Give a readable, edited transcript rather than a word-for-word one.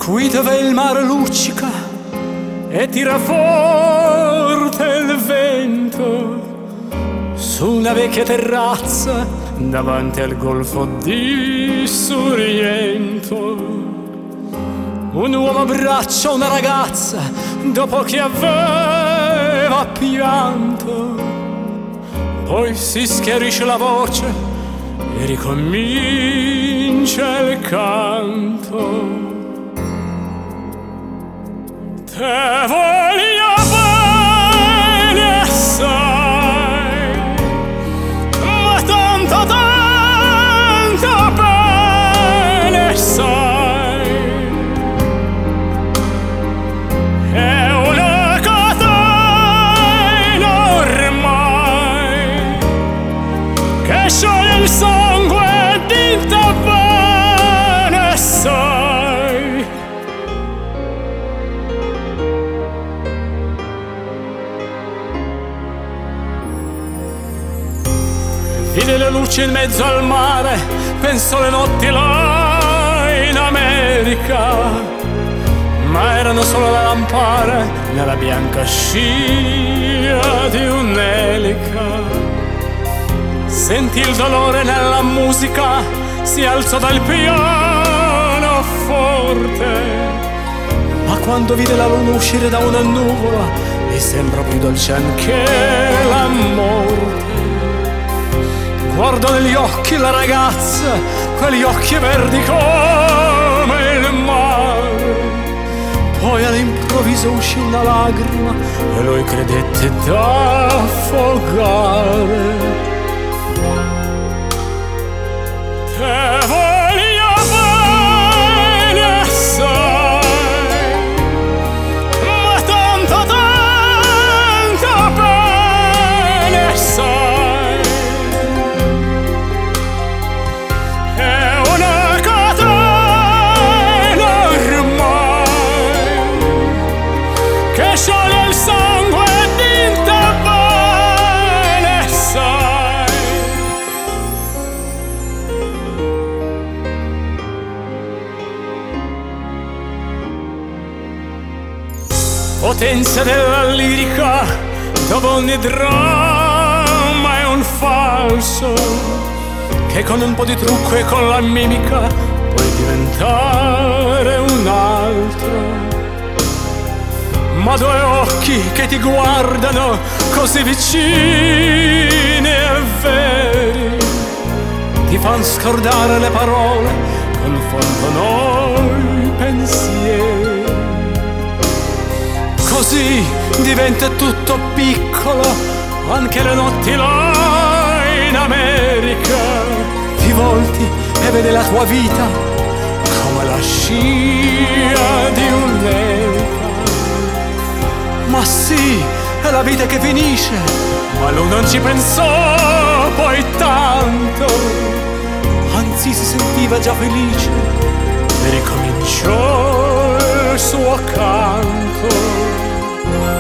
qui dove il mare luccica e tira forte il vento, su una vecchia terrazza davanti al golfo di Sorrento. Un uomo abbraccia una ragazza dopo che aveva pianto, poi si schiarisce la voce e ricomincia il canto. Te voglio bene assai, ma tanto tanto bene sai, è una catena ormai che scioglie il sangue di te bene sai. Vide le luci in mezzo al mare, pensò le notti là in America, ma erano solo le lampare nella bianca scia di un'elica. Sentì il dolore nella musica, si alzò dal pianoforte, ma quando vide la luna uscire da una nuvola, gli sembrò più dolce anche la morte. Guardò negli occhi la ragazza, quegli occhi verdi come il mare, poi all'improvviso uscì una lacrima e lui credette d'affogare. Te voglio bene assai, ma tanto tanto bene sai, è una catena ormai che scioglie il sangue di te bene sai. Potenza della lirica, dove ogni dramma è un falso, che con un po' di trucco e con la mimica puoi diventare un altro. Ma due occhi che ti guardano così vicini e veri ti fan scordare le parole, confondono i pensieri. Così diventa tutto piccolo, anche le notti là in America. Ti volti e vedi la tua vita come la scia di un'elica. Ma sì, è la vita che finisce, ma lui non ci pensò poi tanto, anzi si sentiva già felice e ricominciò il suo canto.